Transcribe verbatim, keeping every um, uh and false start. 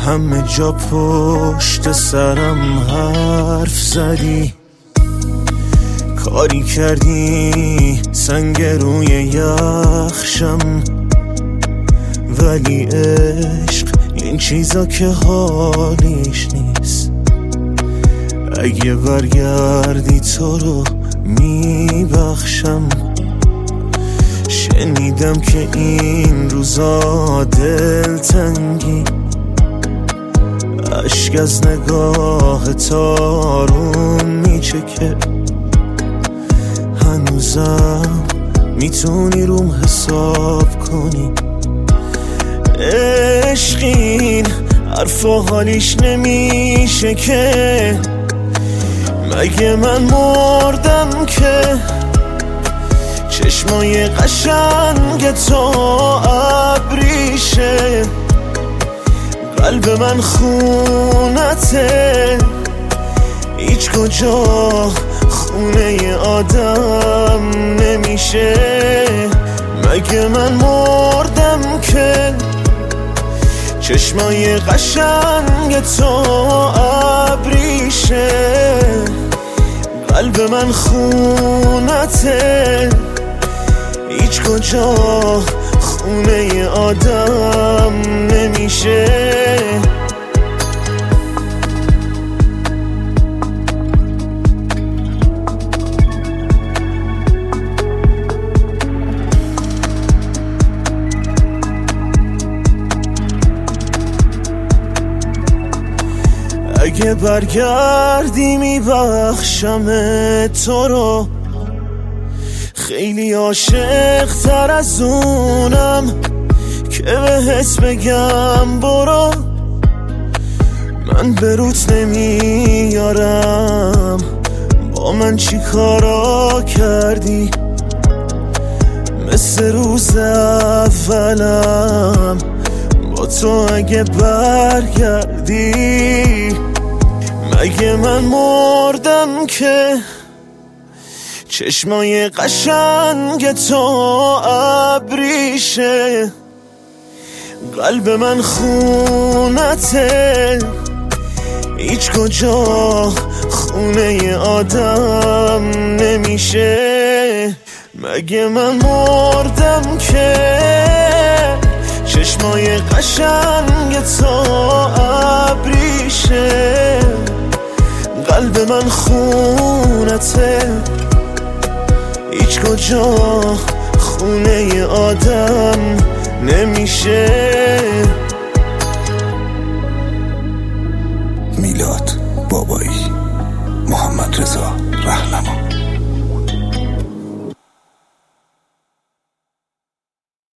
همه جا پشت سرم حرف زدی، کاری کردی سنگ روی یخشم، ولی عشق این چیزا که حالیش نیست. اگه برگردی تو رو میبخشم. شنیدم که این روزا دلتنگی، اشک از نگاه تارون میچکه، هنوزم میتونی روم حساب کنی. عشقین حرفا حالیش نمیشه که، مگه من مردم که چشمای قشنگ تو ابریشه، قلب من خونته، هیچ کجا خونه آدم نمیشه. مگه من مردم که چشمای قشنگ تو ابریشه، قلب من خونته، هیچ کجا خونه آدم نمیشه. اگه برگردی میبخشم تو رو، خیلی عاشق تر از اونم که بهت بگم برو. من به روت نمیارم، با من چی کارا کردی، مثل روز اولم با تو اگه برگردی. مگه من مردم که چشمای قشنگ تو ابریشه، قلب من خونته، هیچ کجا خونه آدم نمیشه. مگه من مردم که چشمای قشنگ تو ابریشه، قلب من خونته، هیچ کجا خونه آدم نمیشه.